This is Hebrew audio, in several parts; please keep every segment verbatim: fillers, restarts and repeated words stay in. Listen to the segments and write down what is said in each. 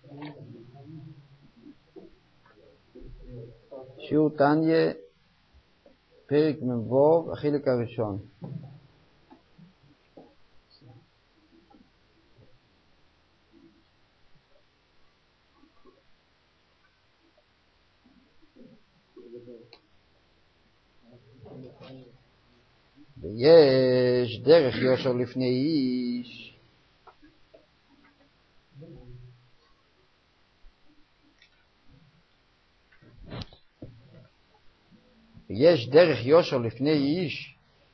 שיעור תניה, פרק מבוא, החלק הראשון. ויש דרך יושר לפני איש. ויש דרך יושר לפני איש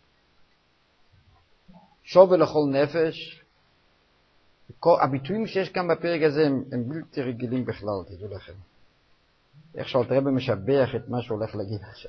שווה לכל נפש. הביטויים שיש כאן בפרק הזה הם, הם בלתי רגילים בכלל, תדעו לכם. איך שאלת רבי משבח את מה שהולך להגיד עכשיו.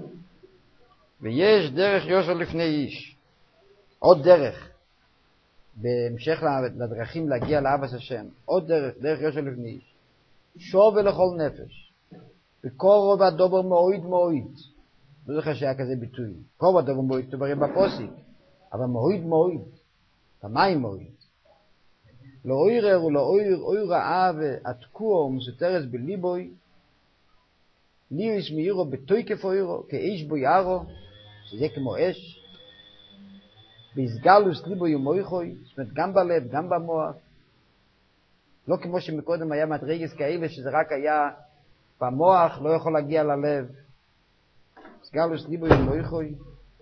ויש דרך יושר לפני איש. עוד דרך. בהמשך לדרכים להגיע לאבס השם. עוד דרך, דרך יושר לפני איש. שווה לכל נפש. וקורב הדובר מועיד מועיד. לא זוכר שהיה כזה ביטוי. קורב הדובר מועיד, תברא בפוסיק. אבל מועיד מועיד. פעמיים מועיד. לא אוירר ולא אויר, אויר רעה ועתקוע ומסותרס בליבוי. ליוס מאירו בתויקף אוירו, כאיש בו יערו, שזה כמו אש. בהסגלוס ליבוי ומויכוי, זאת אומרת גם בלב, גם במוח. לא כמו שמקודם היה מדרגס כאלה, שזה רק היה במוח, לא יכול להגיע ללב. הסגלוס ליבוי ומויכוי.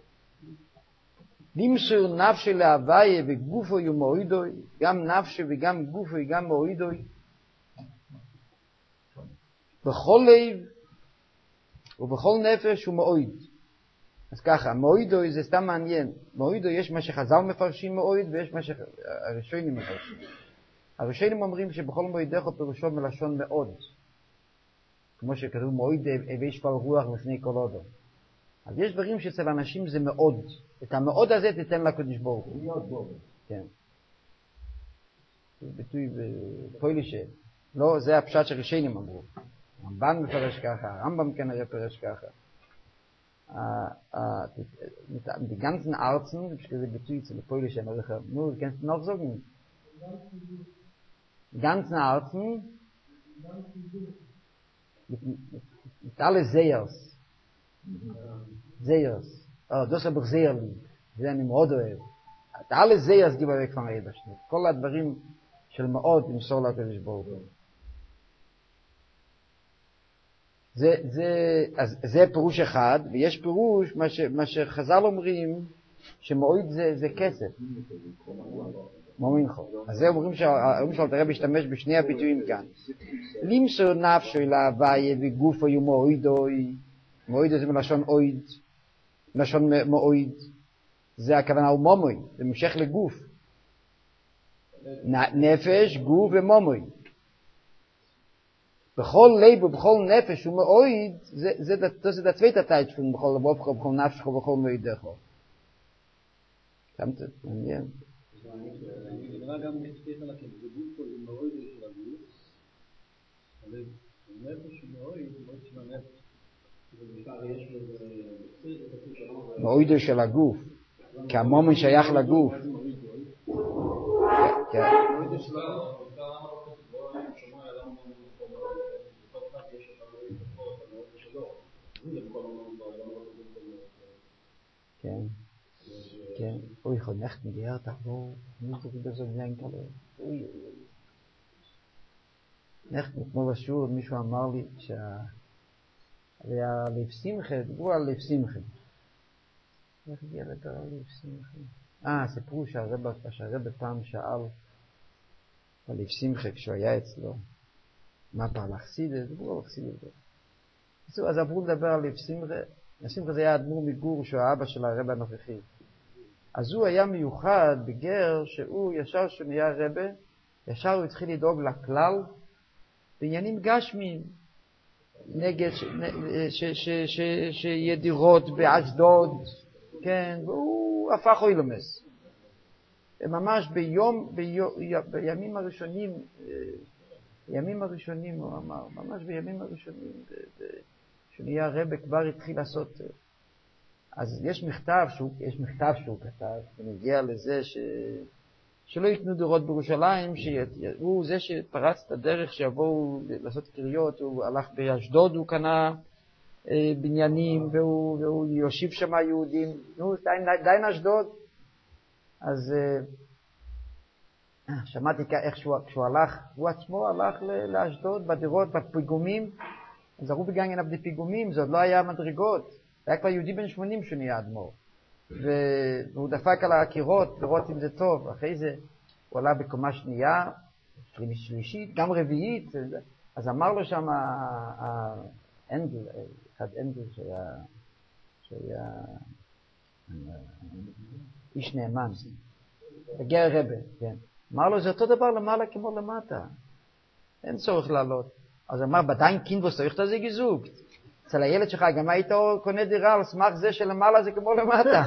למסור נפשי להוויה וגופוי ומועידוי, גם נפשי וגם גופוי, גם מועידוי. בכל לב ובכל נפש הוא מועיד. אז ככה, מועידוי זה סתם מעניין. מועידוי יש מה שחז"ל מפרשים מועיד ויש מה שהראשונים מפרשים. הראשונים אומרים שבכל מועידך פירושו מלשון מאוד. כמו שכתוב מועיד הווי שפל רוח לפני כל אדם. אז יש דברים שאצל אנשים זה מאוד. את המאוד הזה תיתן לקדוש ברוך הוא. כן. זה ביטוי בפוילישה. לא, זה הפשט שהראשונים אמרו. הרמב"ן מפרש ככה, הרמב"ם כנראה פרש ככה. Die ganzen Arzen, ich habe Bezug zu der polnischen Sprache, nur kannst du noch sagen? Die ganzen Arzen mit, mit, mit alle Sehers. Sehers. Oh, das habe ich sehr lieb. זה אני מאוד אוהב. את alle Sehers גיבה weg von Eberschnitt. כל הדברים של מאוד למסור לקדוש ברוך הוא. זה, זה, אז זה פירוש אחד, ויש פירוש, מה, ש, מה שחז"ל אומרים, שמועיד זה, זה כסף. מומינכו. אז זה אומרים שהאום של תראה להשתמש בשני הביטויים כאן. למסור נפשו להוויה וגופו ומועידוי. מועידוי זה מלשון אויד. מלשון מועיד. זה הכוונה הוא מומוי. זה ממשך לגוף. נפש, גוף ומומוי. בכל לב ובכל נפש ומועיד, זה, זה, זה, זה הצווית התאית שלנו, בכל לבובך ובכל נפשך ובכל מועידך. שמת? מעניין. זה נראה גם שתי חלקים, זה גוף פה, זה מועיד של הגוף, אבל נפש ומועיד, מועיד של הנפש. מועיד של הגוף, כי המומן שייך לגוף. כן. מועיד של הגוף. כן, כן, אוי, חונכת מגיעה, תחבור, ניסו כדי זאת זיין כאלה, אוי, אוי, אוי. נכת, כמו בשיעור, מישהו אמר לי שה... היה לב שמחה, דיברו על לב שמחה. איך הגיע לדבר על לב שמחה? אה, סיפרו שהרבא פעם שאל על לב שמחה כשהוא היה אצלו. מה פעם, לחסידת? דיברו על לחסידת. אז עברו לדבר על לב שמחה. שמחה זה היה אדמו"ר מגור שהוא האבא של הרבא הנוכחי. אז הוא היה מיוחד בגר שהוא ישר שהוא נהיה רבא, ישר הוא התחיל לדאוג לכלל בעניינים גשמיים. נגד שיהיה דירות באשדוד, כן, והוא הפך אילומס. ממש ביום, בימים הראשונים, בימים הראשונים הוא אמר, ממש בימים הראשונים, שנהיה רבא כבר התחיל לעשות. אז יש מכתב שהוא, יש מכתב שהוא כתב, ונגיע לזה ש, שלא יקנו דירות בירושלים, שהוא זה שפרץ את הדרך שיבואו לעשות קריות, הוא הלך באשדוד, הוא קנה אה, בניינים, והוא, והוא יושיב שם יהודים, נו, די, די אשדוד. אז אה, שמעתי איך שהוא, כשהוא הלך, הוא עצמו הלך לאשדוד, בדירות, בפיגומים, אז הראו בגן עבדי פיגומים, זה עוד לא היה מדרגות, היה כבר יהודי בן שמונים שהוא נהיה אדמו"ר. והוא דפק על הקירות לראות אם זה טוב. אחרי זה הוא עלה בקומה שנייה, שלישית, גם רביעית. אז אמר לו שם האנגל, אחד אנגל שהיה, שהיה איש נאמן, בגר רבה, כן. אמר לו, זה אותו דבר למעלה כמו למטה. אין צורך לעלות. אז אמר, בדיין קינבוס, צריך את זה גזוג. אצל הילד שלך, גם היית קונה דירה על סמך זה שלמעלה זה כמו למטה.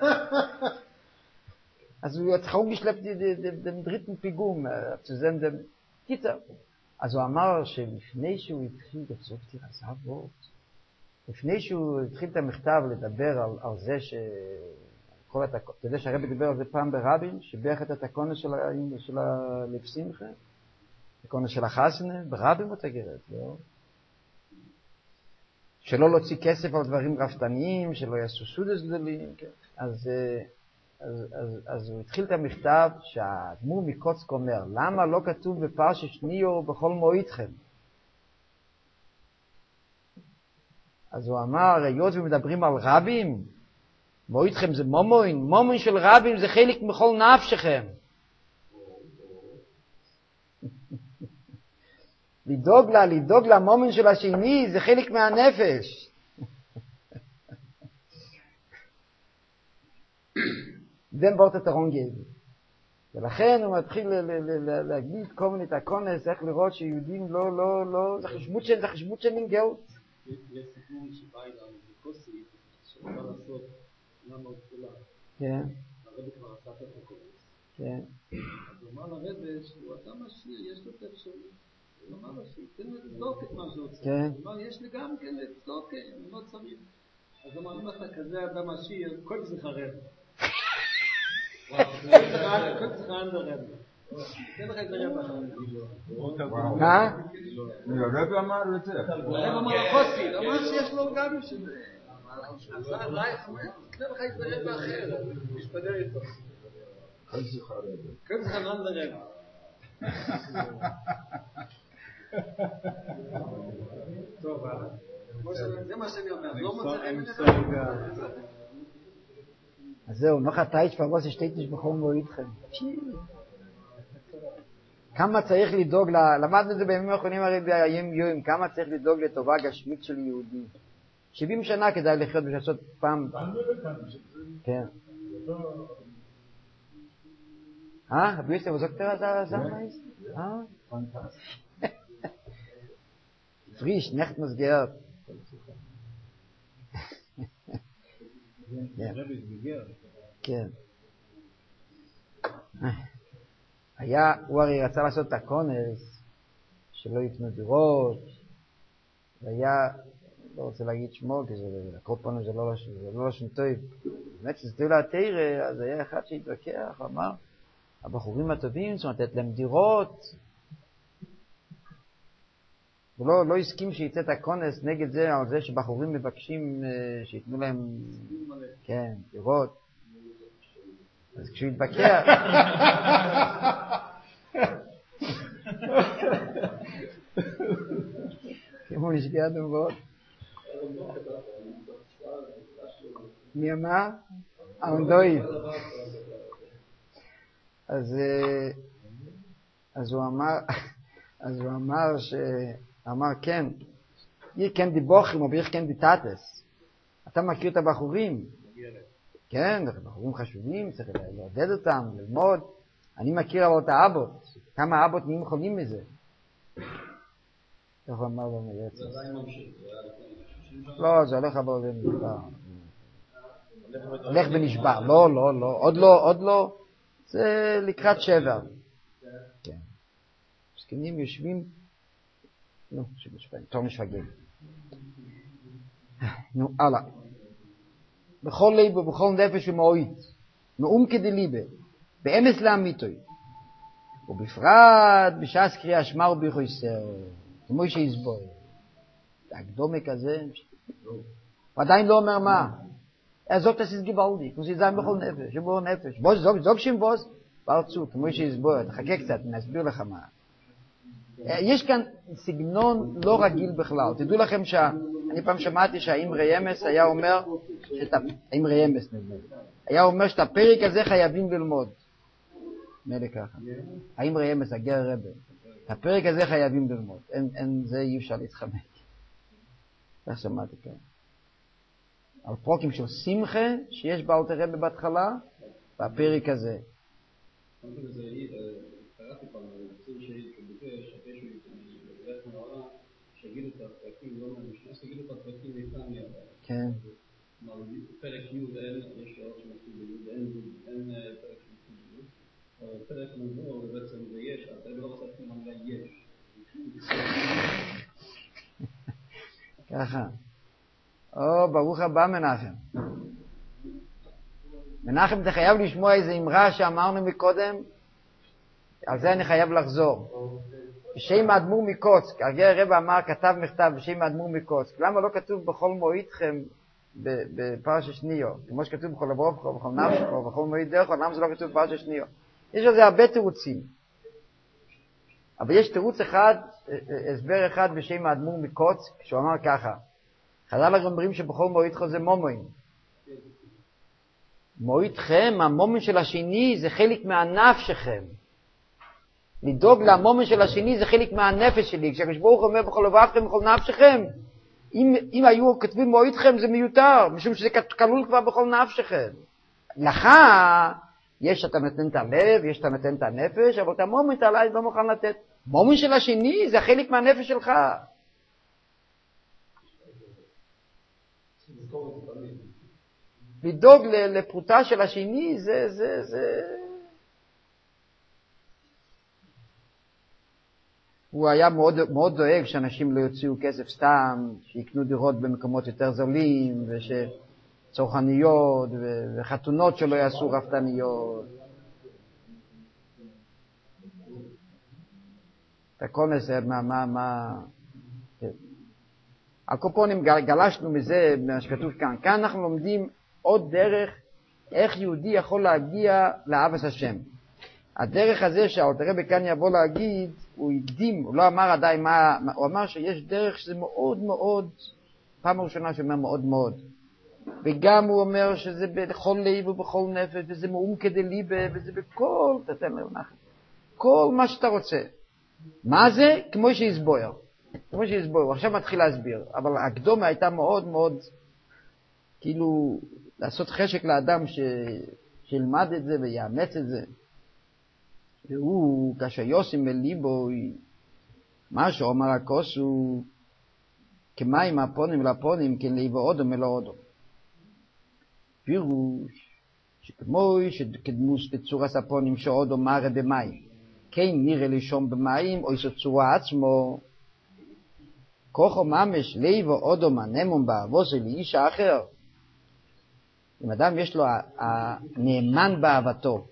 אז הוא יצחוק בשלפ דמדרית מפיגום, צוזן דם... קיצר. אז הוא אמר שלפני שהוא התחיל, בסוף תירסה בו, לפני שהוא התחיל את המכתב לדבר על, על זה ש... כל התק... אתה יודע שהרבי דיבר על זה פעם ברבין, שביח את התקונה של, ה... של הלב שמחה, התקונה של החסנה, ברבים אותה גרת, לא? שלא להוציא כסף על דברים רפתניים, שלא יעשו סודס גדולים, כן? אז, אז, אז, אז הוא התחיל את המכתב שהאדמו"ר מקוצק אומר, למה לא כתוב בפרשת שניאור בכל מועידכם? אז הוא אמר, היות ומדברים על רבים, מועידכם זה מומוין, מומוין של רבים זה חלק מכל נפשכם. לדאוג לה, לדאוג למומין של השני, זה חלק מהנפש. דם בורט את הרונגל. ולכן הוא מתחיל להגיד כל מיני תקונס, איך לראות שיהודים לא, לא, לא, זה חשבות של, זה חשבות של מנגאות. יש סיפור שבא אליו בקוסי, שבא לעשות למה עוד כולה. כן. הרבי כבר עשה את הקונס. כן. אז הוא אמר לרבי שהוא אדם עשיר, יש לו את האפשרות. הוא אמר לו שתן לצדוק את מה שרוצה. הוא אמר, יש לי גם כן לצדוק, אני לא צריך. אז הוא אמר, אם אתה כזה אדם עשיר, כל זה חרב. כל זה חרב לרב. תן לך את הרב אחר. מה? הרב אמר את זה. הרב אמר לחוסי, הוא אמר שיש לו גם שזה. תן לך את הרב אחר, משתדר איתו. כל זה חרב. כל זה חרב לרב. טוב, זה מה שאני אומר, לא מוצא חן בעיניך. אז זהו, נוח התאיץ' פרבוס השתיתש בכל מועידכם. כמה צריך לדאוג, למדנו את זה בימים האחרונים הרי בימים יואים, כמה צריך לדאוג לטובה גשמית של יהודים. שבעים שנה כדאי לחיות בשעשות פעם. כן. אה? רבי יוסף, זו כתרה זה המייס? אה? פריש, נכט מסגרת. כן. היה, הוא הרי רצה לעשות את הקונס, שלא יקנו דירות, והיה, לא רוצה להגיד שמו, כי זה, הקורפון זה לא לשון טוב. באמת שזה טוב להתאיר, אז היה אחד שהתווכח, אמר, הבחורים הטובים צריכים לתת להם דירות, הוא לא, לא הסכים שיצא את הקונס נגד זה, על זה שבחורים מבקשים שיתנו להם, כן, דירות. אז כשהוא התבקע, כמו נשגע דמות. מי אמר? האונדוי. אז, אז הוא אמר, אז הוא אמר ש... אמר, כן, יהיה כן דיבוכים, או ביך כן דיטטס. אתה מכיר את הבחורים? כן, בחורים חשובים, צריך לעודד אותם, ללמוד. אני מכיר אבל את האבות. כמה אבות נהיים חולים מזה? איך הוא אמר לו מייצר? לא, זה הולך אבל ונשבר. הולך ונשבר. לא, לא, לא. עוד לא, עוד לא. זה לקראת שבר. כן. זקנים יושבים, נו, שמשפעים, תור משפגים. נו, הלאה. בכל ליבה, בכל נפש ומאוית, מאום כדי ליבה, באמס לאמיתוי, ובפרט בשעס קריאה שמע ובחויסר, כמו שיסבור. הקדומה כזה, הוא עדיין לא אומר מה. זאת עשית גיבלדי, כמו שיזם בכל נפש, שבור נפש. בוז, זוג, זוג שם בוז, ברצות, כמו שיסבור, תחכה קצת, נסביר לך מה. יש כאן סגנון לא רגיל בכלל. תדעו לכם שאני פעם שמעתי שהאמרי אמס היה אומר, האמרי אמס נדמה, היה אומר שאת הפרק הזה חייבים ללמוד. מילא ככה. האמרי אמס, הגר רבי, את הפרק הזה חייבים ללמוד. אין, אין, זה אי אפשר להתחמק. כך שמעתי כאן. על פרוקים של שמחה שיש באלתר רבי בהתחלה, והפרק הזה. קראתי פעם, בסיר שהיא כבקש, אחרי שהוא יתרח מהעולם, שיגידו את הפרקים, לא מהמשנה, שיגידו את הפרקים איתם מהעולם. כן. כלומר, פרק י' אין, יש לו עוד שמתחיל בי', אין פרק שמתחיל בי', אבל פרק מבוא, ובעצם זה יש, אתה לא רוצה להתחיל מהמילה יש. ככה. או, ברוך הבא מנחם. מנחם, אתה חייב לשמוע איזו אמרה שאמרנו מקודם, על זה אני חייב לחזור. בשם האדמו"ר מקוצק, הגר הרב אמר, כתב מכתב בשם האדמו"ר מקוצק. למה לא כתוב בכל מועידכם בפרשת שניו? כמו שכתוב בכל אברובכם, בכל נפשכם, בכל מועיד דרכו, למה זה לא כתוב בפרשת שניו? יש על זה הרבה תירוצים. אבל יש תירוץ אחד, הסבר אחד בשם האדמו"ר מקוצק, שהוא אמר ככה. חז"ל אומרים שבכל מועידכם זה מומוין. מועידכם, המומין של השני, זה חלק מהנפשכם. לדאוג למומין של השני זה חלק מהנפש שלי. כשהקדוש ברוך הוא אומר בכל לבבכם בכל נפשכם, אם, אם היו כותבים מועידכם זה מיותר, משום שזה כלול כבר בכל נפשכם. לך יש אתה נותן את הלב, יש אתה נותן את הנפש, אבל את המומין אתה עליי לא מוכן לתת. מומין של השני זה חלק מהנפש שלך. לדאוג לפרוטה של השני זה זה זה הוא היה מאוד, מאוד דואג שאנשים לא יוציאו כסף סתם, שיקנו דירות במקומות יותר זולים, ושצרכניות, וחתונות שלא יעשו רפתניות. הכל נעשה, מה, מה, מה... הקופונים גלשנו מזה, מה שכתוב כאן. כאן אנחנו לומדים עוד דרך, איך יהודי יכול להגיע לאהבת השם. הדרך הזה שהאלתר רבי כאן יבוא להגיד, הוא הקדים, הוא לא אמר עדיין מה, הוא אמר שיש דרך שזה מאוד מאוד, פעם ראשונה שאומר מאוד מאוד. וגם הוא אומר שזה בכל לב ובכל נפש, וזה מאום כדי ליבה, וזה בכל, תתן לנחם. כל מה שאתה רוצה. מה זה? כמו שיסבויר. כמו שיסבויר. עכשיו מתחיל להסביר. אבל הקדומה הייתה מאוד מאוד, כאילו, לעשות חשק לאדם ש... שילמד את זה ויאמץ את זה. והוא, כאשר יוסים בליבו, מה שאומר הכוס הוא, כמים הפונים לפונים, כן ליבו אודו מלא אודו. פירוש, שכמו שכדמוס בצורת הפונים שאודו מראה במים, כן נראה לישום במים, או איזו צורה עצמו, כוחו ממש ליבו אודו מנמון באבוסו לאיש האחר. אם אדם יש לו הנאמן באהבתו,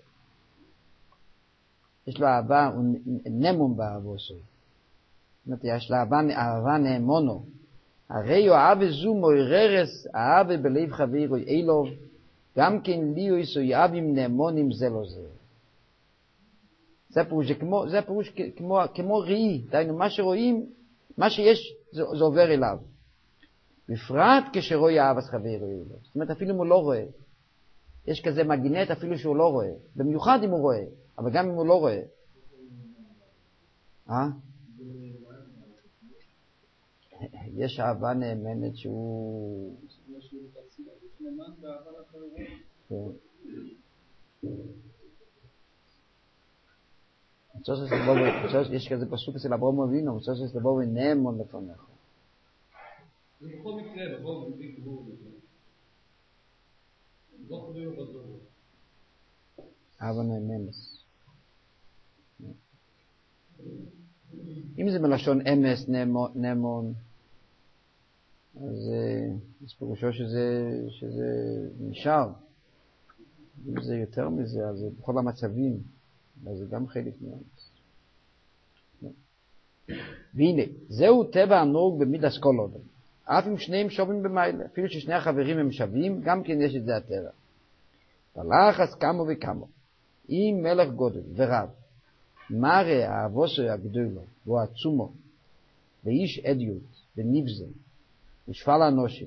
יש לו אהבה, הוא נמון באהבוסו. זאת אומרת, יש לו אהבה נאמונו. הרי הוא אהבה זו מויררס, אהבה בלב חברו אילוב, גם כן ליהו יסוי אהבים נאמונים זה לא זה. זה פירוש, כמו, זה פירוש כמו, כמו ראי, דיינו, מה שרואים, מה שיש, זה, זה עובר אליו. בפרט כשרואי אהבת חברו אילוב. זאת אומרת, אפילו אם הוא לא רואה. יש כזה מגנט אפילו שהוא לא רואה. במיוחד אם הוא רואה. אבל גם אם הוא לא רואה. אה? יש אהבה נאמנת שהוא... יש כזה פסוק אצל אברהם אבינו, מצוות לבוא ונאמון לפניך. זה בכל מקרה, בכל מביא כבור בזה. לא חובים לבזור. אהבה נאמנת. אם זה מלשון אמס, נאמון, אז זה פירושו שזה, שזה נשאר. אם זה יותר מזה, אז זה בכל המצבים. אבל זה גם חלק מהאמס. והנה, זהו טבע הנוהג במידס כל אדם. אף אם שניהם שווים במיילה, אפילו ששני החברים הם שווים, גם כן יש את זה הטבע. בלחץ כמו וכמו. אם מלך גודל ורב, מראה האבוסו הגדולו, והוא עצומו, ואיש עדיות, ונבזה, ושפל אנושים,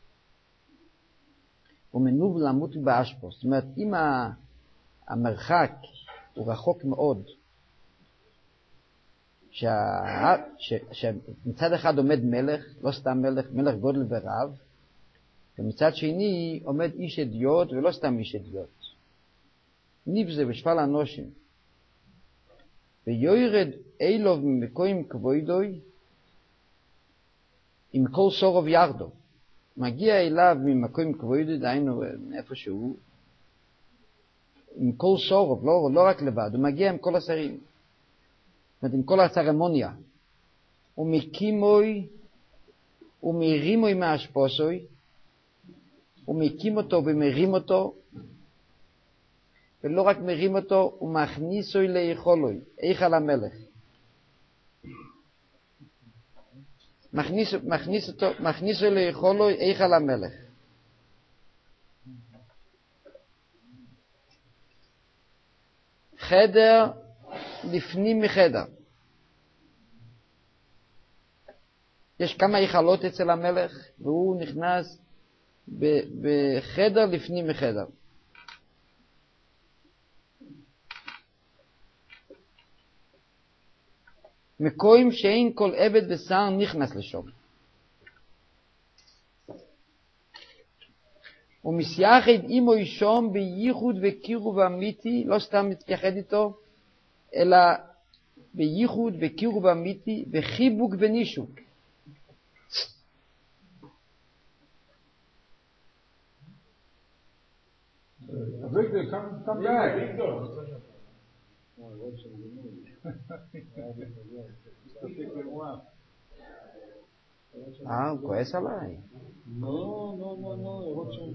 ומנוב למות באשפו. זאת אומרת, אם המרחק הוא רחוק מאוד, שה... ש... שמצד אחד עומד מלך, לא סתם מלך, מלך גודל ורב, ומצד שני עומד איש אדיוט ולא סתם איש אדיוט. נבזה ושפל אנושים. ויוירד אילוב ממקוים כבוידוי עם כל סורוב ירדו. מגיע אליו ממקוים כבוידוי, דהיינו איפה שהוא, עם כל סורוב, לא, לא רק לבד, הוא מגיע עם כל השרים. זאת אומרת, עם כל הצרמוניה. הוא מקימוי, הוא מרימוי מהשפוסוי, הוא מקים אותו ומרים אותו, ולא רק מרים אותו, הוא מכניסוי ליכולוי, איכל המלך. מכניס, מכניס אותו, מכניסוי ליכולוי, איכל המלך. חדר לפנים מחדר. יש כמה איכלות אצל המלך, והוא נכנס בחדר לפנים מחדר. מקוים שאין כל עבד ושר נכנס לשם. ומסייחד אימו ישום בייחוד וקירוב אמיתי, לא סתם מתייחד איתו, אלא בייחוד וקירוב אמיתי וחיבוק ונישוק. Victor, come, come back. אה, הוא כועס עליי. לא, לא, לא, לא, עוד שם.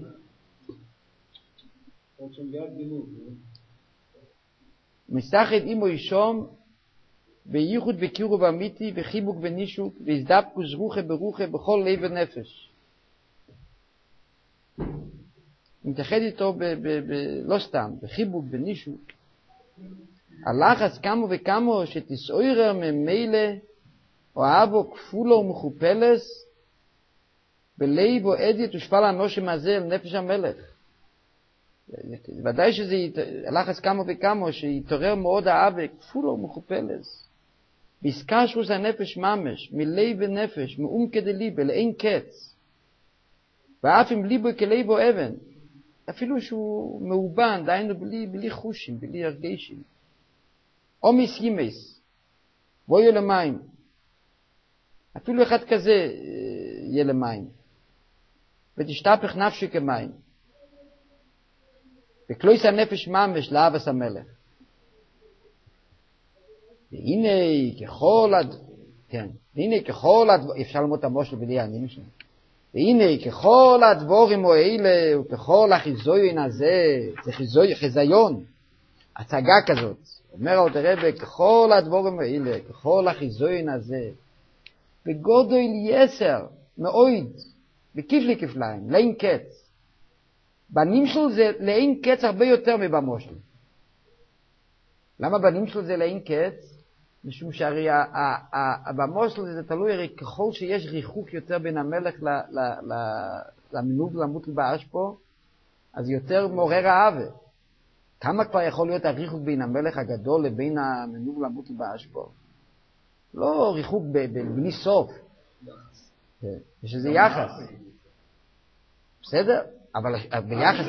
עוד שם ליד גילוב. מסתחד אימו ישום בייחוד וקירוב אמיתי וחיבוק ונישוק והזדבקוס רוחה ברוחה בכל לב ונפש. מתייחד איתו ב- ב- ב- לא סתם, בחיבוק, בנישוק. הלחץ כמו וכמו שתסעורר ממילא אוהבו כפולו ומכופלס בליבו עדית ושפל אנושים הזה אל נפש המלך. ודאי שזה הלחץ כמו וכמו שיתעורר מאוד אהבה כפולו ומכופלס. בהסקשרוס הנפש ממש, מלב ונפש, מעומקא דליבא, לאין קץ. ואף אם ליבו כליבו אבן, אפילו שהוא מאובן, דהיינו בלי, בלי חושים, בלי הרגשים. אומיס ימס, בואו למים. אפילו אחד כזה יהיה למים. ותשתפך נפשי כמים. וכלויס הנפש ממש לאהבס המלך. והנה ככל הד... כן, והנה ככל הד... אפשר ללמוד את המושל בלי העניינים שלנו. והנה ככל הדבורים האלה וככל החיזיון הזה, זה חיזוי, חיזיון, הצגה כזאת. אומר עוד הרב, ככל הדבורים האלה, ככל החיזיון הזה, בגודל יסר, מאויד, בכפלי כפליים, לאין קץ. בנים שלו זה לאין קץ הרבה יותר מבמושל. למה בנים שלו זה לאין קץ? משום שהרי במושל זה תלוי, הרי ככל שיש ריחוק יותר בין המלך למנוב למות באשפו, אז יותר מעורר אהבה. כמה כבר יכול להיות הריחוק בין המלך הגדול לבין המנוב למות באשפו? לא ריחוק בלי סוף. יש איזה יחס. בסדר? אבל ביחס...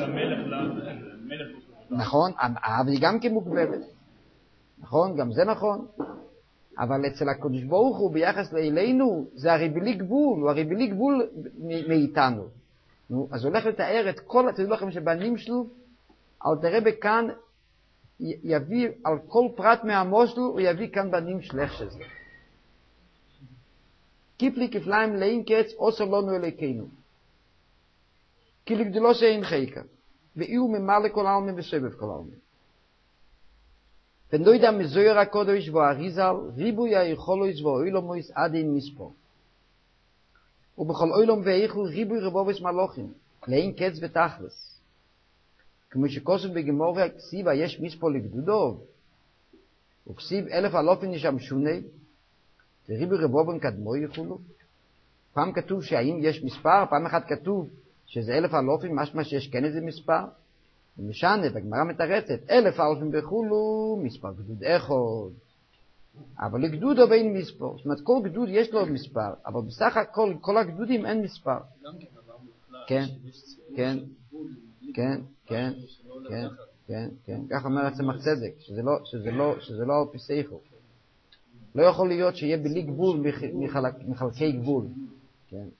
נכון, האהבה היא גם כמוגבלת. נכון, גם זה נכון. אבל אצל הקדוש ברוך הוא ביחס לאלינו, זה הרי בלי גבול, הוא הרי בלי גבול מאיתנו. נו, אז הולך לתאר את כל, תדעו לכם שבנים שלו, אל תראה בכאן, יביא על כל פרט מהמושל, הוא יביא כאן בנים שלך שזה. כפלי כפליים לאין קץ, עושה לנו אלוקינו. כי לגדולו שאין חיקה, ואיהו ממלא כל העלמין וסובב כל העלמין. ונוידע מזויר הקודש והאריזל, ריבוי היכולויס ואוילומויס עד אין מספור. ובכל אוילום ואיכו ריבוי רבובס מלוכים, לאין קץ ותכלס. כמו שכוסף בגמור כסיבה יש מספור לגדודו, וכסיב אלף אלופין נשם שוני, וריבוי רבובן קדמו יכולו. פעם כתוב שהאם יש מספר, פעם אחת כתוב שזה אלף אלופין, משמע שיש כן איזה מספר. ומשנה, בגמרא מתרצת, אלף אלפים בכולו, מספר גדוד אחד. אבל לגדודו ואין מספר. זאת אומרת, כל גדוד יש לו מספר, אבל בסך הכל, כל הגדודים אין מספר. כן, כן, כן, כן, כן, כן, כן. כך אומר הצמח צדק, שזה לא, שזה לא, שזה לא על פי שכל. לא יכול להיות שיהיה בלי גבול מחלקי גבול. כן.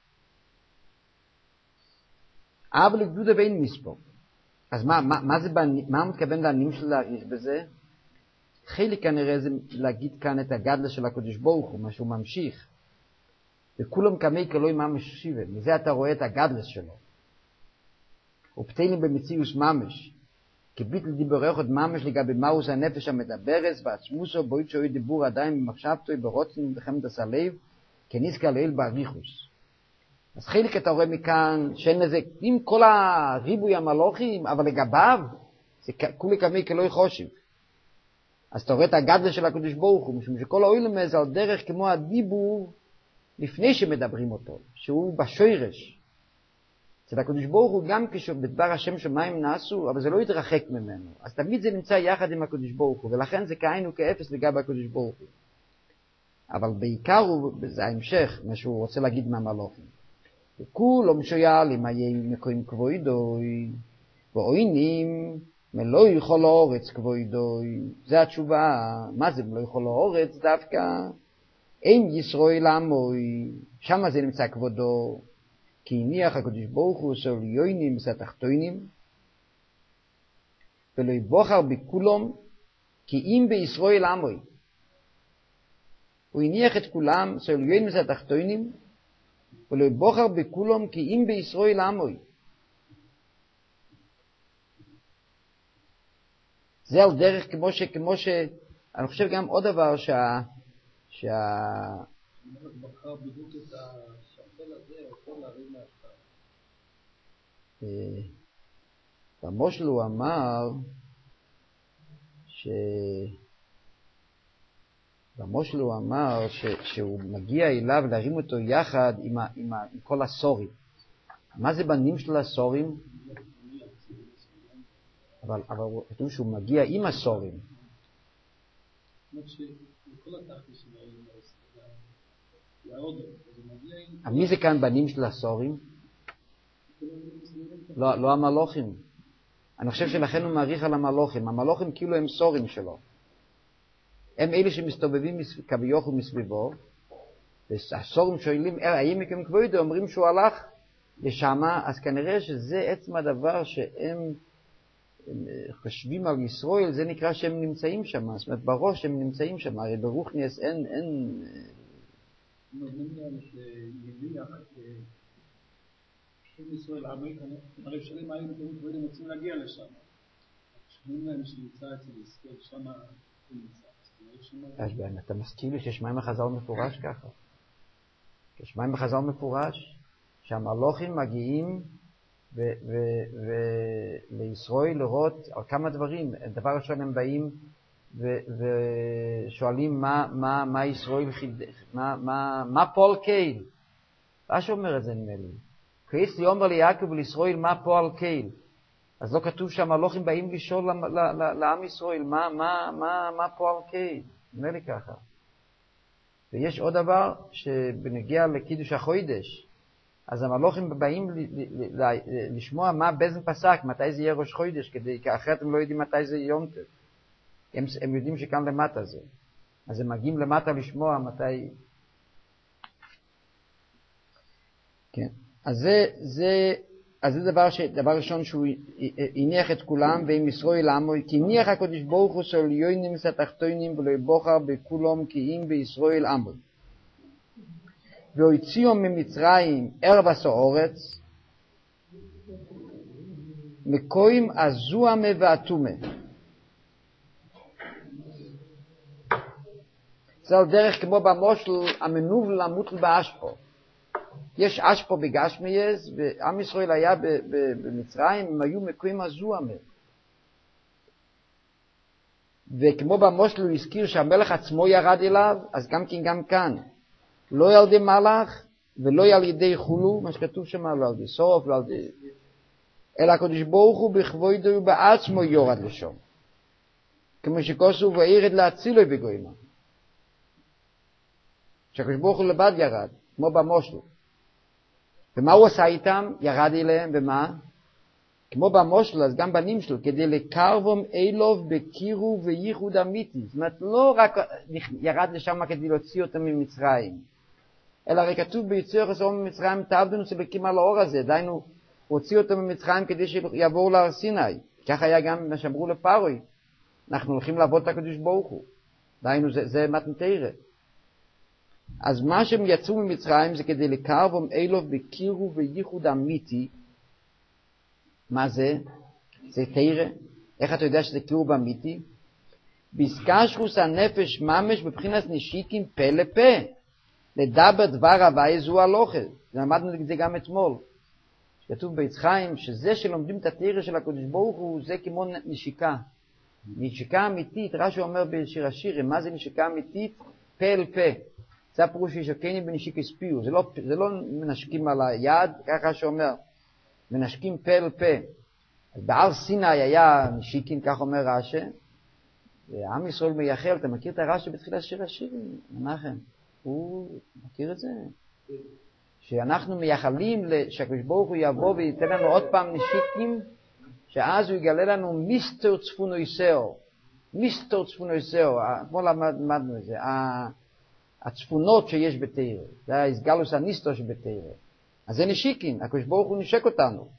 אבל לגדודו ואין מספר. אז מה, מה, מה זה, מה מתכוון לענים של להעריך בזה? חלק כנראה זה להגיד כאן את הגדלה של הקדוש ברוך הוא, מה שהוא ממשיך. וכולם כמי כלוי ממש שיבה, מזה אתה רואה את הגדלה שלו. ופתילים במציאוס ממש, כביטל דיבורך עוד ממש לגבי מאוס הנפש המדברס, ועצמוסו בוית שוי דיבור עדיין במחשבתו, ברוצים בחמת הסלב, כניסקה ליל בעריכוס. אז חלק אתה רואה מכאן, שאין לזה, עם כל הריבוי המלוכים, אבל לגביו, זה כולי כמי כלוי חושב. אז אתה רואה את הגדלה של הקדוש ברוך הוא, משום שכל האוילם זה על דרך כמו הדיבור לפני שמדברים אותו, שהוא בשורש. אצל הקדוש ברוך הוא גם כשבדבר השם שמיים נעשו, אבל זה לא יתרחק ממנו. אז תמיד זה נמצא יחד עם הקדוש ברוך הוא, ולכן זה כאין וכאפס לגבי הקדוש ברוך הוא. אבל בעיקר הוא, זה ההמשך, מה שהוא רוצה להגיד מהמלוכים. וכולם שואלים, היי מקוים כבוידוי, ואוינים, מלא יכול האורץ כבוידוי. זה התשובה. מה זה מלא יכול האורץ? דווקא אין ישראל עמוי, שמה זה נמצא כבודו. כי הניח הקדוש ברוך הוא עושה ליונים וסתחתונים, ולא יבוחר בכולם, כי אם בישראל עמוי. הוא הניח את כולם, עושה ליונים וסתחתונים, ולא יבוחר בכולם, כי אם בישראל עמוי. זה על דרך כמו ש... כמו ש... אני חושב גם עוד דבר שה... שה... בחר בדיוק את השפל הזה, יכול להרים מהשפל. במושל הוא אמר ש... במושל הוא אמר ש... שהוא מגיע אליו להרים אותו יחד עם, ה... עם, ה... עם כל הסורים. מה זה בנים של הסורים? אבל, אבל כתוב שהוא מגיע עם הסורים. מי זה כאן בנים של הסורים? לא, לא המלוכים. אני חושב שלכן הוא מעריך על המלוכים. המלוכים כאילו הם סורים שלו. הם אלה שמסתובבים כביכול מסביבו, והסורים שואלים, האם מכם כבודו, אומרים שהוא הלך לשמה, אז כנראה שזה עצם הדבר שהם חושבים על ישראל, זה נקרא שהם נמצאים שם, זאת אומרת בראש הם נמצאים שם, הרי ברוכניאס אין, אין... נותנים להם שידיח שום ישראל עמי, הרי שרים האלה כבודים רוצים להגיע לשם, שומעים להם שנמצא אצל ישראל, שם הוא נמצא. אז באמת, אתה מסכים לי ששמיים בחז"ל מפורש ככה? כשמיים בחז"ל מפורש, שהמלוכים מגיעים ולישראל לראות על כמה דברים. דבר ראשון הם באים ושואלים מה, מה ישראל חידש, מה, מה, מה פועל קהיל? מה שאומר את זה נדמה לי? קייס לי אומר ליעקב ולישראל מה פועל קהיל? אז לא כתוב שהמלוכים באים לשאול לעם ישראל מה, מה, מה, מה פועל קהיל? נדמה לי ככה. ויש עוד דבר שבנגיע לקידוש החוידש, אז המלוכים באים לשמוע מה בזן פסק, מתי זה יהיה ראש חוידש, כדי, כי אחרת הם לא יודעים מתי זה יום טוב. הם, הם יודעים שכאן למטה זה. אז הם מגיעים למטה לשמוע מתי... כן. אז זה, זה, אז זה דבר, ש, דבר ראשון שהוא הניח את כולם, ועם ישראל עמו, כי הניח הקדוש ברוך הוא של יוינים וסתחתונים, ולא יבוחר בכולם, כי אם בישראל עמו. והוציאו ממצרים ערבס האורץ, מקוים הזוהמה והתומה. זה על דרך כמו במושל המנובל המוטל באשפו. יש אשפו בגשמייז, ועם ישראל היה במצרים, הם היו מקויים הזוהמה. וכמו במושל הוא הזכיר שהמלך עצמו ירד אליו, אז גם כן גם כאן. לא על ידי מלאך, ולא על ידי חולו, מה שכתוב שם, לא על ידי סוף, לא על ידי... אלא הקדוש ברוך הוא בכבודו בעצמו יורד לשם. כמו שכוסו וירד להצילו בגוימה. שהקדוש ברוך הוא לבד ירד, כמו במושל. ומה הוא עשה איתם? ירד אליהם, ומה? כמו במושל, אז גם בנים שלו, כדי לקרבום אילוב בקירו וייחוד אמיתי. זאת אומרת, לא רק ירד לשם כדי להוציא אותם ממצרים, אלא הרי כתוב ביציאה חסרו ממצרים, תעבדנו שבקים על האור הזה, דיינו, הוציא אותם ממצרים כדי שיבואו להר סיני. כך היה גם מה שאמרו לפרוי, אנחנו הולכים לעבוד את הקדוש ברוך הוא. דיינו, זה, זה מתנתרא. אז מה שהם יצאו ממצרים זה כדי לקרבום אילוב בקירו וייחוד אמיתי. מה זה? זה תרא. איך אתה יודע שזה קירוב אמיתי? ביסקשרוס הנפש ממש בבחינת נשיקים פה לפה. לדבר דבר הווי זו הלוכה. למדנו את זה גם אתמול. כתוב בית חיים שזה שלומדים את התרא של הקדוש ברוך הוא זה כמו נשיקה. נשיקה אמיתית, רש"י אומר בשיר השירים, מה זה נשיקה אמיתית? פה אל פה. זה הפירוש שישקני בנשיק הספיעו. זה לא, זה לא מנשקים על היד, ככה שאומר. מנשקים פה אל פה. אז בהר סיני היה נשיקים, כך אומר רש"י. ועם ישראל מייחל, אתה מכיר את הרש"י בתחילת שיר השירים? מנחם. הוא מכיר את זה? שאנחנו מייחלים שהקדוש ברוך הוא יבוא וייתן לנו עוד פעם נשיקים, שאז הוא יגלה לנו מיסטר צפונויסאו. מיסטר צפונויסאו. כמו למדנו את זה. הצפונות שיש בתרא. זה ההסגלוס הניסטו שבתרא. אז זה נשיקים. הקדוש ברוך הוא נשק אותנו.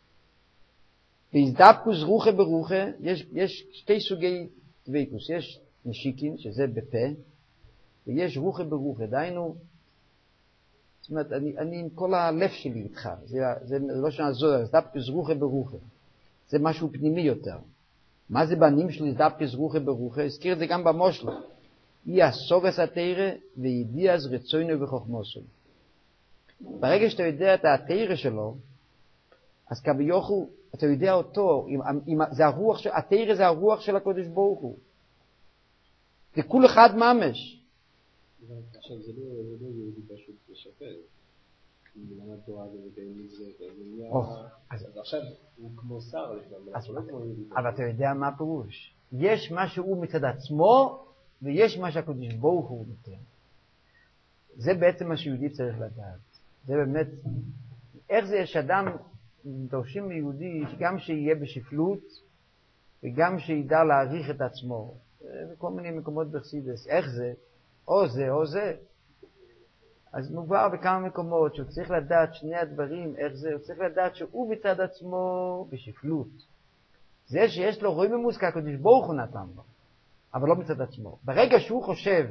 והזדבקוס רוחה ברוחה, יש, יש שתי סוגי דבקוס. יש נשיקים, שזה בפה, ויש רוחה ברוחה. דיינו, זאת אומרת, אני, אני עם כל הלב שלי איתך. זה, זה לא שנעזור, הזדבקוס רוחה ברוחה. זה משהו פנימי יותר. מה זה בנים שלי הזדבקוס רוחה ברוחה? הזכיר את זה גם במושל. היא הסוגס התרא וידיע אז רצוינו וחוכמוסו. ברגע שאתה יודע את התרא שלו, אז כביכול אתה יודע אותו, עם, עם, זה הרוח של, התרא זה הרוח של הקדוש ברוך הוא. זה כול אחד ממש. עכשיו זה לא יהודי פשוט לשפל. בלמד תורה ומקיים מצוות, אז נהיה... אז עכשיו הוא כמו שר, אבל אתה יודע מה הפירוש? יש מה שהוא מצד עצמו, ויש מה שהקדוש ברוך הוא נותן. זה בעצם מה שיהודי צריך לדעת. זה באמת, איך זה יש אדם, דורשים ליהודי, גם שיהיה בשפלות, וגם שידע להעריך את עצמו, בכל מיני מקומות בחסידות. איך זה? או זה או זה. אז מובא בכמה מקומות שהוא צריך לדעת שני הדברים, איך זה, הוא צריך לדעת שהוא מצד עצמו בשפלות. זה שיש לו רוי ממוסקה, הקדוש ברוך הוא נתן לו, אבל לא מצד עצמו. ברגע שהוא חושב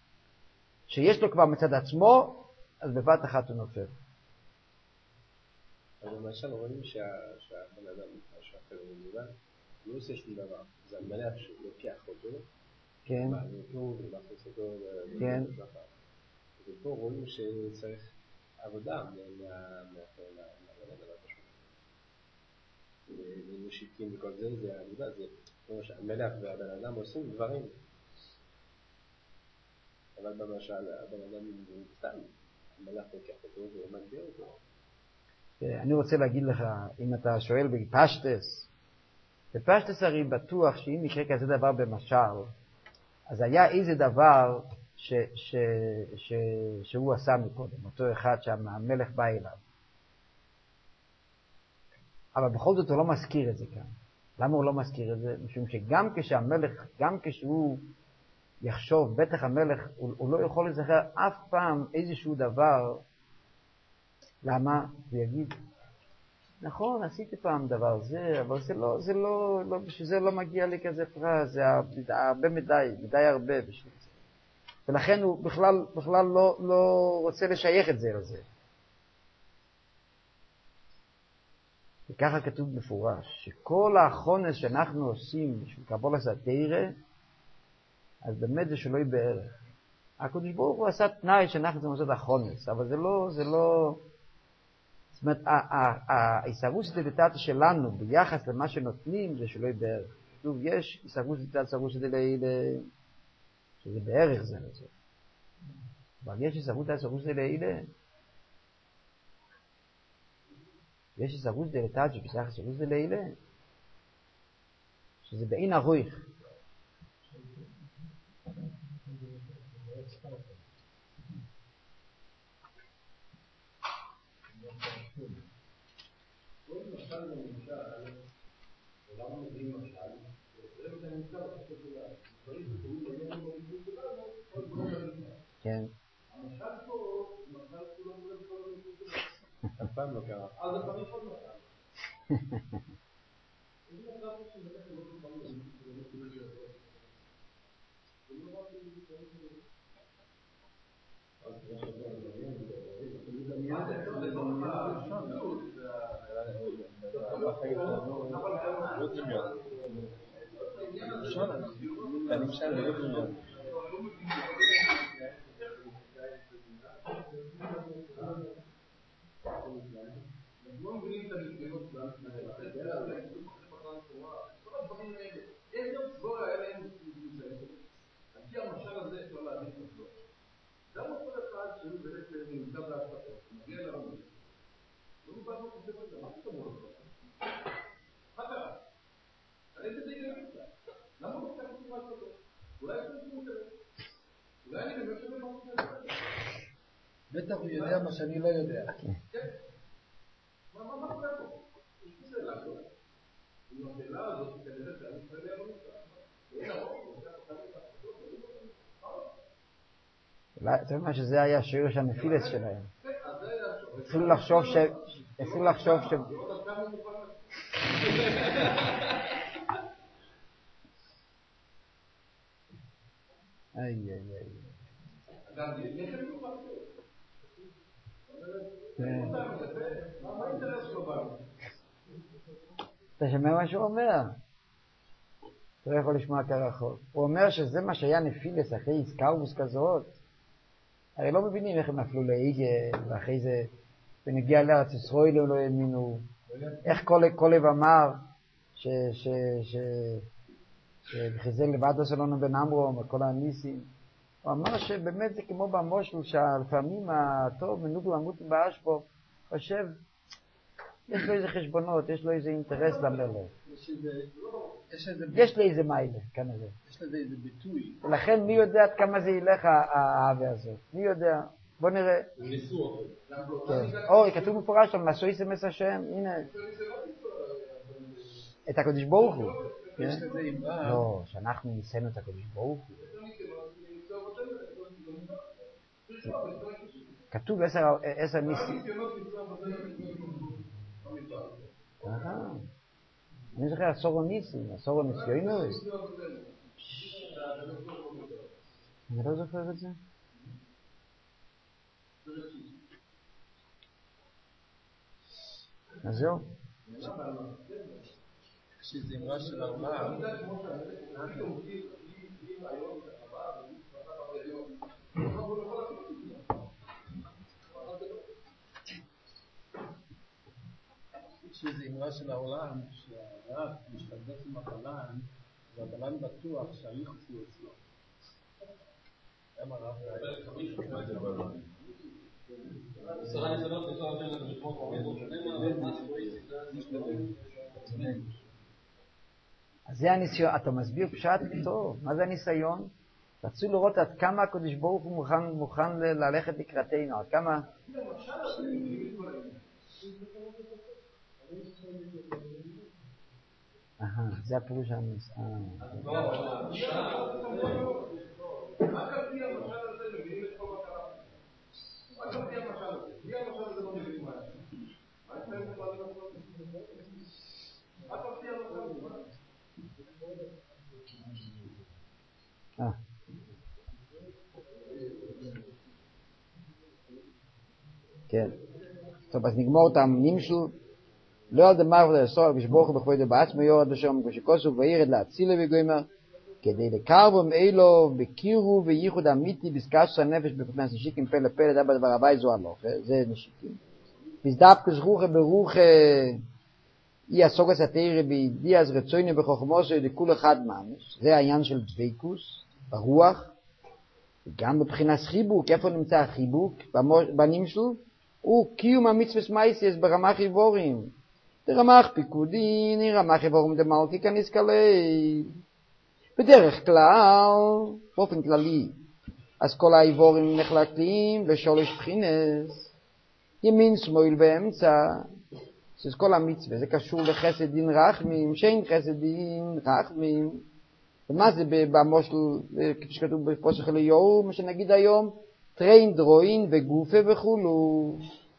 שיש לו כבר מצד עצמו, אז בבת אחת הוא נופל. אבל למשל רואים שהבן אדם, שהאחר מובן, לא עושה שום דבר. זה המלך שלוקח אותו, כן. מעלה אותו ומחוץ אותו. כן. ופה רואים שצריך עבודה מהבן אדם פשוט. ונשיקים וכל זה, זה העבודה, זה כמו שהמלך והבן אדם עושים דברים. אבל במשל, הבן אדם סתם, המלך לוקח אותו ומגביר אותו. אני רוצה להגיד לך, אם אתה שואל בפשטס, בפשטס הרי בטוח שאם יקרה כזה דבר במשל, אז היה איזה דבר ש, ש, ש, שהוא עשה מקודם, אותו אחד שהמלך בא אליו. אבל בכל זאת הוא לא מזכיר את זה כאן. למה הוא לא מזכיר את זה? משום שגם כשהמלך, גם כשהוא יחשוב, בטח המלך, הוא, הוא לא יכול לזכר אף פעם איזשהו דבר. למה? הוא יגיד, נכון, עשיתי פעם דבר זה, אבל זה לא, זה לא, לא, בשביל זה לא מגיע לי כזה פרס, זה הרבה מדי, מדי הרבה בשביל זה. ולכן הוא בכלל, בכלל לא, לא רוצה לשייך את זה לזה. וככה כתוב מפורש, שכל האחרונס שאנחנו עושים בשביל קבולת התורה, אז באמת זה שלא יהיה בערך. הקדוש ברוך הוא עשה תנאי שאנחנו צריכים לעשות החונס, אבל זה לא, זה לא... זאת אומרת, ההישרדות דלתתא שלנו ביחס למה שנותנים זה שלא יהיה בערך. שוב, יש הישרדות דלתתא שזה בערך זה לזה. אבל יש הישרדות דלתתא לעילה. יש הישרדות דלתתא שביחס הישרדות לעילה. שזה בעין הרויך. כן. אף פעם לא קרה. אז לפעמים עוד משל. אני חושב לא דמיון. לא מבינים את המתגנות שלנו. כל הדברים האלה. אין יום סבור האלה אין מסוים. על פי המשל הזה אפשר להבין את הסבור. גם אותו אחד שהוא באמת נמצא בהשפתו. מגיע לרמות. לא מובן לא חושב את זה. מה שאתה אומר לך? מה קרה? על איזה די גרם אותה? למה לא תקח אותי מהשפתו? אולי יש לי מותר. אולי אני באמת שווה מה מותר. בטח הוא יודע מה שאני לא יודע. כן. מה מה קורה פה? יש לי שאלה פה. עם השאלה הזאת, כנראה שאני ישראל היה לא מותר. אין הרוב, אתה יודע מה שזה היה השיר של הנפילס שלהם. התחילו לחשוב ש... התחילו לחשוב ש... איי איי איי. אתה שומע מה שהוא אומר? אתה לא יכול לשמוע כרחוק. הוא אומר שזה מה שהיה נפילס אחרי עסקאוס כזאת. הרי לא מבינים איך הם נפלו לעיגל, ואחרי זה, ונגיע לארץ ישראל הם לא האמינו. איך קולב אמר, שחיזל לבד הסלון בן עמרום, וכל הניסים. הוא אמר שבאמת זה כמו במושל, שלפעמים הטוב מנוגו עמוד באשבו, חושב, יש לו איזה חשבונות, יש לו איזה אינטרס למלך. יש לו איזה מיילה, כנראה. יש לזה איזה ביטוי. ולכן מי יודע עד כמה זה ילך האהבה הזאת? מי יודע? בוא נראה. ניסו כן. אוי, כתוב מפורש שם, נשוא יסמס השם, הנה. את הקדוש ברוך הוא. יש לזה אמרה. לא, שאנחנו ניסינו את הקדוש ברוך הוא. כתוב עשר ניסים. אהה. אני זוכר עשור ניסים, עשור ניסיונו. אני לא זוכר את זה. אז זהו. שזה אמרה של העולם. שזה אמרה של העולם, שהרב משתבץ עם הבלן, והבלן בטוח שהייחוס הוא אצלו. למה הרב? עשרה ניסיונות לצורך השם את המשמעות והרבות שלמה, אז זה הניסיון, אתה מסביר פשט טוב, מה זה הניסיון? רצו לראות עד כמה הקדוש ברוך הוא מוכן, מוכן ללכת לקראתנו, עד כמה... אהה, זה הפירוש הניס... אה... רק על פי המשל הזה מבינים את כל מה קרה. רק על פי המשל הזה. בלי המשל הזה לא מבינים מה. מה יש להם בכלל לעשות? רק על פי המשל הזה. אה. כן. טוב, אז נגמור אותם נמשל. לא על דמר ולעשור, כשבורך בכבוד בעצמו יורד בשם, כשכוסו וירד להצילה וגוימר, כדי לקרבם אלו בקירו וייחוד אמיתי בסקש הנפש בפרנס נשיקים פה לפה לדע בדבר הבא זו הלוך, זה נשיקים. בסדפקוס רוחה ברוחה אי הסוגס התאירה בידיע אז רצוינו בחוכמוסו לכול אחד ממש, זה העניין של דבקוס ברוח, גם מבחינת חיבוק, איפה נמצא החיבוק בנים שלו? הוא קיום המצווס מייסיס ברמח איבורים, ברמח פיקודין, רמח איבורים דמלכי כניס כלי. בדרך כלל, באופן כללי, אז כל האיבורים נחלקים בשלוש בחינס, ימין, שמאל באמצע, שזה כל המצווה, זה קשור לחסד דין רחמים, שאין חסד דין רחמים. ומה זה במושל, כפי שכתוב בפוסק אליהו, מה שנגיד היום, טריין, דרוין וגופה וכולו.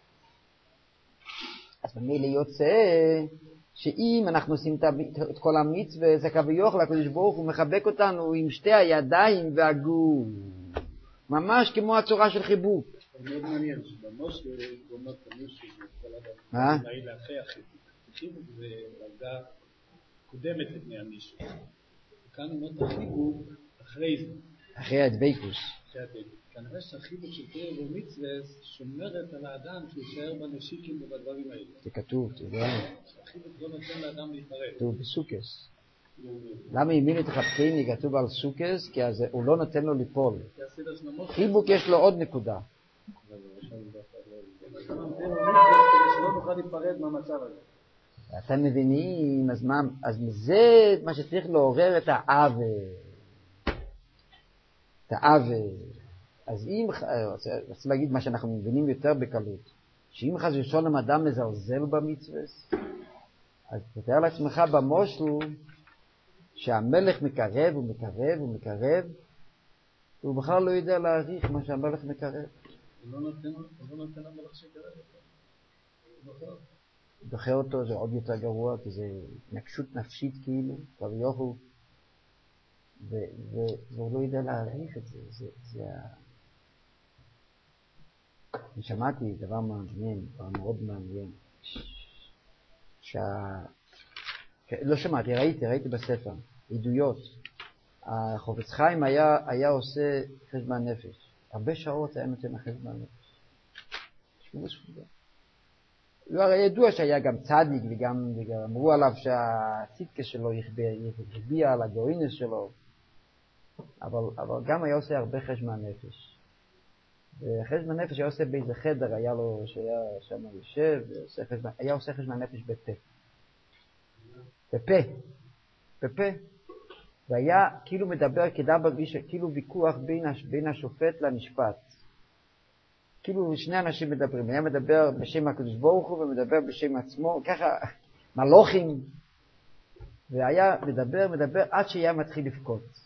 אז במילא יוצא שאם אנחנו עושים את כל המצווה, זה כביכול הקדוש ברוך הוא מחבק אותנו עם שתי הידיים והגוף, ממש כמו הצורה של חיבוק. מאוד מעניין שבמושל הוא אומר תמיד שזה כל אדם מה? להעיל לאחרי החיבוק. חיבוק זה דרגה קודמת לבני המישהו. כאן הוא אומר את החיבוק אחרי זה. אחרי הדבקוס. אחרי הדבקוס. כנראה שהחיבוק של תורה ומצווה שומרת על האדם שהוא יישאר בנשיקים ובדברים האלה. זה כתוב, זה לא... שהחיבוק לא נותן לאדם להתערב. כתוב בסוכס. למה ימין את חפקני כתוב על סוכס? כי אז הוא לא נותן לו ליפול. חיבוק יש לו עוד נקודה. שלא נוכל להיפרד מהמצב הזה. אתם מבינים, אז מה, אז זה מה שצריך לעורר את העוול. את העוול. אז אם, רוצה להגיד מה שאנחנו מבינים יותר בקלות, שאם חס ושלום אדם מזלזל במצווה, אז תתאר לעצמך במושל שהמלך מקרב ומקרב ומקרב, והוא בכלל לא יודע להעריך מה שהמלך מקרב. הוא לא נותן למלך שקרב אותו. הוא דוחה אותו, זה עוד יותר גרוע, כי זה נקשות נפשית כאילו, כבר יוכו, והוא לא יודע להעריך את זה. זה, זה ה... אני שמעתי דבר מעניין, דבר מאוד מעניין, שה... לא שמעתי, ראיתי, ראיתי בספר, עדויות. החופץ חיים היה, היה עושה חשבון נפש. הרבה שעות היה נותן חשבון נפש. שוב ושוב. לא הרי ידוע שהיה גם צדיק, וגם, וגם אמרו עליו שהצדקה שלו יחביע על הגאונס שלו. אבל, אבל גם היה עושה הרבה חשבון נפש. וחשבון נפש היה עושה באיזה חדר, היה לו, שהיה שם יושב, היה עושה חשבון נפש בפה. בפה. בפה. והיה כאילו מדבר כדבר, כאילו ויכוח בין, בין השופט למשפט. כאילו שני אנשים מדברים, היה מדבר בשם הקדוש ברוך הוא ומדבר בשם עצמו, ככה מלוכים. והיה מדבר, מדבר עד שהיה מתחיל לבכות.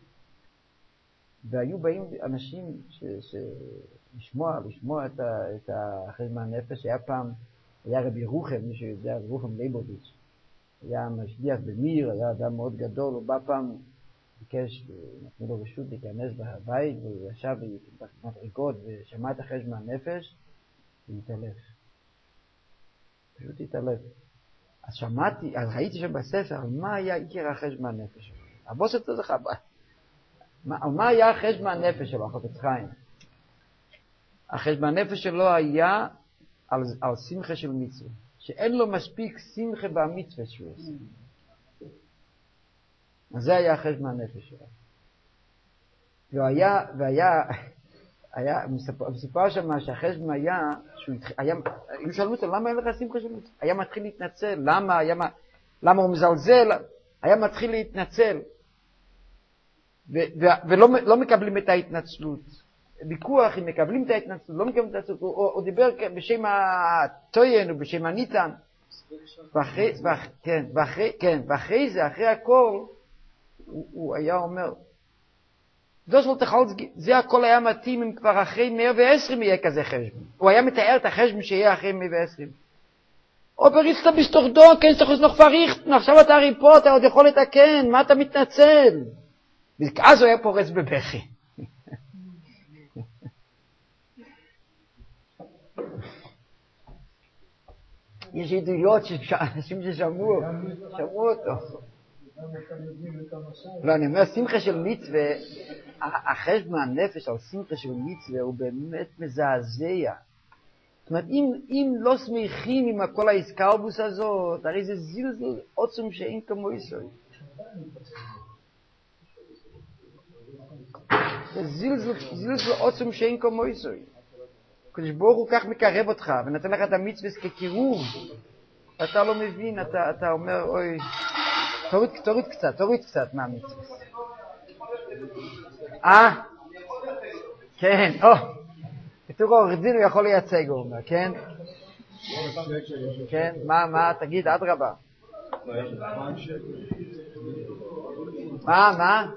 והיו באים אנשים ש, ש, לשמוע, לשמוע את, ה, את החשבון נפש. היה פעם, היה רבי רוחם, מי שיודע, רוחם ליבוביץ', היה משגיח במיר, היה אדם מאוד גדול, הוא בא פעם, ביקש, נתנו לו רשות להיכנס בבית, והוא ישב במדרגות ושמע את החשבון נפש, והתעלף. פשוט התעלף. אז שמעתי, אז ראיתי שם בספר, מה היה עיקר החשבון נפש? הבוס את זה חבא. מה, מה היה החשבון נפש שלו, החפץ חיים? החשבון נפש שלו היה על, על שמחה של מצווה. שאין לו מספיק שמחה במצווה שהוא עושה. אז זה היה החשבון נפש שלו. והיה, והיה, היה, מספר שם שהחשבון היה, שהוא היה, היו שאלו אותו, למה אין לך שמחה של מצווה? היה מתחיל להתנצל, למה, היה, למה הוא מזלזל? היה מתחיל להתנצל. ו, ו, ולא לא מקבלים את ההתנצלות. ויכוח אם מקבלים את ההתנצלות, לא מקבלים את ההתנצלות. הוא, הוא דיבר בשם הטוין ובשם הניתן. ואחרי, ואח, כן, ואחרי, כן, ואחרי זה, אחרי הכל, הוא, הוא היה אומר, זה הכל היה מתאים אם כבר אחרי מאה ועשרים יהיה כזה חשבון. הוא היה מתאר את החשבון שיהיה אחרי מאה ועשרים. Aber ist da bist doch da, kannst du es noch verrichten, עכשיו אתה ריפוט, אתה עוד יכול לתקן, מה אתה מתנצל? אז הוא היה פורץ בבכי. יש עדויות שאנשים ששמעו, שמעו אותו. לא, אני אומר, שמחה של מצווה, החשבון הנפש על שמחה של מצווה הוא באמת מזעזע. זאת אומרת, אם, אם לא שמחים עם כל ההסקלבוס הזאת, הרי זה זלזל עוצם שאין כמו ישראל. זה זלזל, זלזל עוצם שאין כמו ישראל. הקדוש ברוך הוא כך מקרב אותך, ונתן לך את המצווה כקירוב. אתה לא מבין, אתה, אתה אומר, אוי, תוריד, תוריד קצת, תוריד קצת מהמצווה. אה? כן, או. כתוב עורך דין הוא יכול לייצג, הוא אומר, כן? כן, מה, מה, תגיד, עד רבה. מה, מה?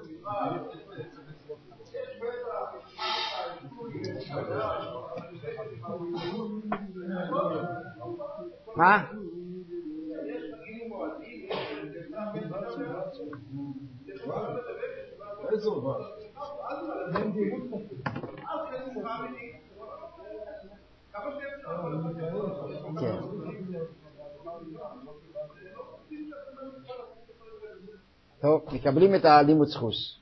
מה? כן. טוב, מקבלים את הלימוד זכוס.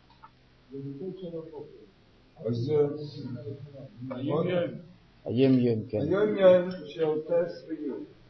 אז היום יום. היום יום, כן. היום יום של טס ויום.